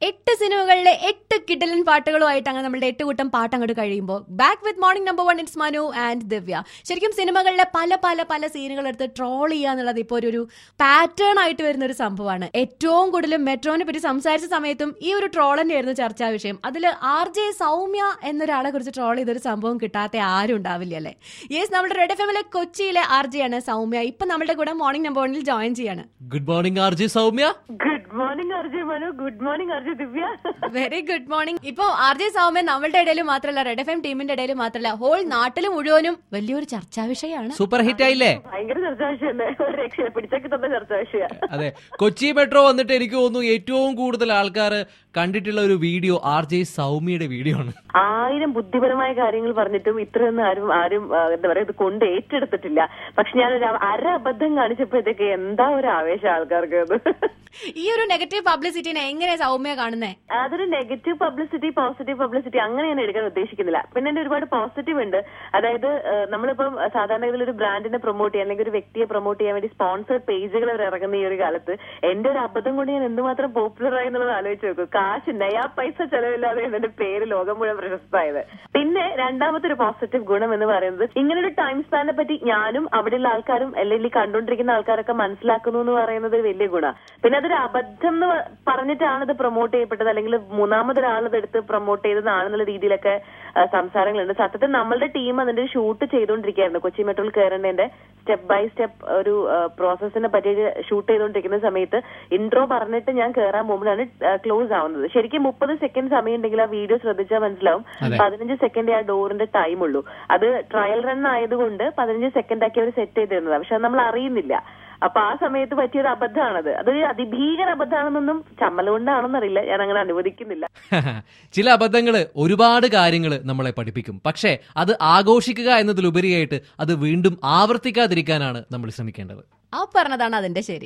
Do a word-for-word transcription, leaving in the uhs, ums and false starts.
എട്ട് സിനിമകളിലെ എട്ട് കിടിലൻ പാട്ടുകളുമായിട്ട് അങ്ങനെ നമ്മുടെ എട്ട് കൂട്ടം പാട്ട് അങ്ങോട്ട് കഴിയുമ്പോൾ back with morning number one it's Manu and Divya. ശരിക്കും സിനിമകളിലെ പല പല പല സീനുകൾ എടുത്ത് ട്രോൾ ചെയ്യുക എന്നുള്ളത് ഇപ്പോൾ ഒരു പാറ്റേൺ ആയിട്ട് വരുന്ന ഒരു സംഭവമാണ്. ഏറ്റവും കൂടുതൽ മെട്രോനെ പറ്റി സംസാരിച്ച സമയത്തും ഈ ഒരു ട്രോൾ തന്നെയായിരുന്നു ചർച്ചാ വിഷയം. അതിൽ ആർ ജെ സൗമ്യ എന്നൊരാളെ കുറിച്ച് ട്രോൾ ചെയ്തൊരു സംഭവം കിട്ടാത്ത ആരും ഉണ്ടാവില്ല അല്ലേ? യെസ്, നമ്മുടെ റെഡ് എഫ് എമ്മിലെ കൊച്ചിയിലെ ആർ ജെ ആണ് സൗമ്യ. ഇപ്പൊ നമ്മുടെ കൂടെ മോർണിംഗ് നമ്പർ വണ്ണിൽ ജോയിൻ ചെയ്യാണ്. Good morning R J Soumya. Good morning R J Manu. Good morning R J Divya. Very good morning. ഇപ്പൊ ആർ ജെ സൗമ്യ നമ്മളുടെ ഇടയിൽ മാത്രമല്ല, റെഡ് എഫ് എം ടീമിന്റെ ഇടയിൽ മാത്രമല്ല, ഹോൾ നാട്ടിൽ മുഴുവനും വലിയൊരു ചർച്ചാ വിഷയമാണ്. സൂപ്പർ ഹിറ്റ് ആയില്ലേ? ഭയങ്കര ചർച്ചാ വിഷയല്ലേ, ഒരു രക്ഷ പിടിച്ചൊക്കെ തന്നെ ചർച്ചാ വിഷയ. അതെ, കൊച്ചി മെട്രോ വന്നിട്ട് എനിക്ക് തോന്നുന്നു ഏറ്റവും കൂടുതൽ ആൾക്കാർ കണ്ടിട്ടുള്ള ഒരു വീഡിയോ ആർ ജെ സൗമ്യയുടെ വീഡിയോ ആണ്. ആയിരം ബുദ്ധിപരമായ കാര്യങ്ങൾ പറഞ്ഞിട്ടും ഇത്രയൊന്നും ആരും ആരും എന്താ പറയാ ഇത് കൊണ്ട് ഏറ്റെടുത്തിട്ടില്ല. പക്ഷെ ഞാനൊരു അര അബദ്ധം കാണിച്ചപ്പോഴത്തേക്ക് എന്താ ഒരു ആവേശം ആൾക്കാർക്ക്. അത് ഈ ഒരു നെഗറ്റീവ് പബ്ലിസിറ്റിനെ എങ്ങനെ സൗമ്യ കാണുന്നേ? അതൊരു നെഗറ്റീവ് പബ്ലിസിറ്റി പോസിറ്റീവ് പബ്ലിസിറ്റി അങ്ങനെ ഞാൻ എടുക്കാൻ ഉദ്ദേശിക്കുന്നില്ല. പിന്നെ എന്റെ ഒരുപാട് പോസിറ്റീവ് ഉണ്ട്. അതായത് നമ്മളിപ്പം സാധാരണ ഇതിലൊരു ബ്രാൻഡിനെ പ്രൊമോട്ട് ചെയ്യാൻ അല്ലെങ്കിൽ ഒരു വ്യക്തിയെ പ്രൊമോട്ട് ചെയ്യാൻ വേണ്ടി സ്പോൺസേഡ് പേജുകൾ അവർ ഇറങ്ങുന്ന ഈ ഒരു കാലത്ത് എന്റെ ഒരു അബദ്ധം കൊണ്ട് ഞാൻ എന്തുമാത്രം പോപ്പുലർ ആയി എന്നുള്ളത് ആലോചിച്ച് നോക്കും. കാശ് നയാ പൈസ ചെലവില്ലാതെ എന്റെ പേര് ലോകം മുഴുവൻ പ്രശസ്തമായത്. പിന്നെ രണ്ടാമത്തെ ഒരു പോസിറ്റീവ് ഗുണം എന്ന് പറയുന്നത് ഇങ്ങനൊരു ടൈം സ്പാനെ പറ്റി ഞാനും അവിടെയുള്ള ആൾക്കാരും അല്ലെങ്കിൽ കണ്ടുകൊണ്ടിരിക്കുന്ന ആൾക്കാരൊക്കെ മനസ്സിലാക്കുന്നു എന്ന് പറയുന്നത് ഒരു വലിയ ഗുണമാണ്. പിന്നെ അതൊരു അബദ്ധം എന്ന് പറഞ്ഞിട്ടാണ് ഇത് പ്രൊമോട്ട് ചെയ്യപ്പെട്ടത് അല്ലെങ്കിൽ മൂന്നാമതൊരാളത് എടുത്ത് പ്രൊമോട്ട് ചെയ്തതാണെന്നുള്ള രീതിയിലൊക്കെ സംസാരങ്ങളുണ്ട്. സത്യത്തിൽ നമ്മളുടെ ടീം അതിന്റെ ഷൂട്ട് ചെയ്തുകൊണ്ടിരിക്കുകയായിരുന്നു. കൊച്ചി മെട്രോയിൽ കയറേണ്ടതിന്റെ സ്റ്റെപ്പ് ബൈ സ്റ്റെപ്പ് ഒരു പ്രോസസ്സിനെ പറ്റി ഷൂട്ട് ചെയ്തുകൊണ്ടിരിക്കുന്ന സമയത്ത് ഇൻട്രോ പറഞ്ഞിട്ട് ഞാൻ കയറാൻ പോകുമ്പോഴാണ് ക്ലോസ് ആവുന്നത്. ശരിക്കും മുപ്പത് സെക്കൻഡ് സമയം ഉണ്ടെങ്കിൽ ആ വീഡിയോ ശ്രദ്ധിച്ചാൽ മനസ്സിലാവും പതിനഞ്ച് സെക്കൻഡ് ആ ഡോറിന്റെ ടൈം ഉള്ളൂ. അത് ട്രയൽ റൺ ആയതുകൊണ്ട് പതിനഞ്ച് സെക്കൻഡ് ആക്കി അവർ സെറ്റ് ചെയ്തിരുന്നതാണ്. പക്ഷെ അത് നമ്മൾ അറിയുന്നില്ല. അപ്പൊ ആ സമയത്ത് പറ്റിയൊരു അബദ്ധമാണത്. അതൊരു അതിഭീകര അബദ്ധമാണെന്നൊന്നും ചമ്മല കൊണ്ടാണെന്നറിയില്ല, ഞാൻ അങ്ങനെ അനുവദിക്കുന്നില്ല. ചില അബദ്ധങ്ങള് ഒരുപാട് കാര്യങ്ങൾ നമ്മളെ പഠിപ്പിക്കും. പക്ഷേ അത് ആഘോഷിക്കുക എന്നതിലുപരിയായിട്ട് അത് വീണ്ടും ആവർത്തിക്കാതിരിക്കാനാണ് നമ്മൾ ശ്രമിക്കേണ്ടത്. ആ പറഞ്ഞതാണ് അതിന്റെ ശരി.